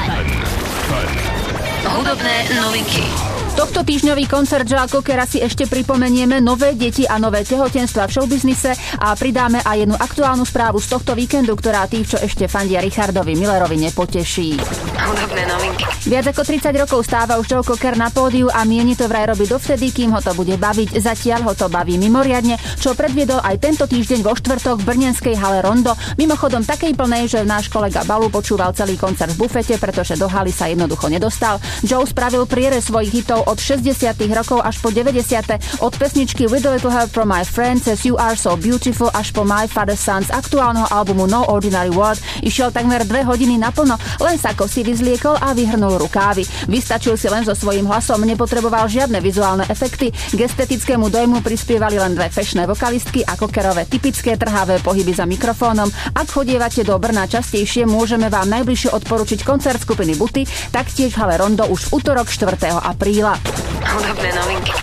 Hudobné novinky. Tohto týždňový koncert Joea Cockera si ešte pripomenieme, nové deti a nové tehotenstva v showbiznise a pridáme aj jednu aktuálnu správu z tohto víkendu, ktorá tých, čo ešte fandia Richardovi Millerovi, nepoteší. Hudobné novinky. Viac ako 30 rokov stáva už Joe Cocker na pódiu a mieni to vraj robiť dovtedy, kým ho to bude baviť. Zatiaľ ho to baví mimoriadne, čo predviedol aj tento týždeň vo štvrtok v brněnskej hale Rondo. Mimochodom takej plnej, že náš kolega Balu počúval celý koncert v bufete, pretože do haly sa jednoducho nedostal. Joe spravil prierez svojich hitov od 60. rokov až po 90. Od pesničky With a Little Help from My Friends cez You Are So Beautiful až po My Father's Son z aktuálneho albumu No Ordinary World išiel takmer 2 hodiny naplno, len sa kosy vyzliekol a vyhrnul rukávy. Vystačil si len so svojím hlasom, nepotreboval žiadne vizuálne efekty, k estetickému dojmu prispievali len 2 fešné vokalistky a Cockerové typické trhavé pohyby za mikrofónom. Ak chodievate do Brna častejšie, môžeme vám najbližšie odporučiť koncert skupiny Buty, taktiež v hale Rondo už v utorok 4. apríla. Hudobné novinky.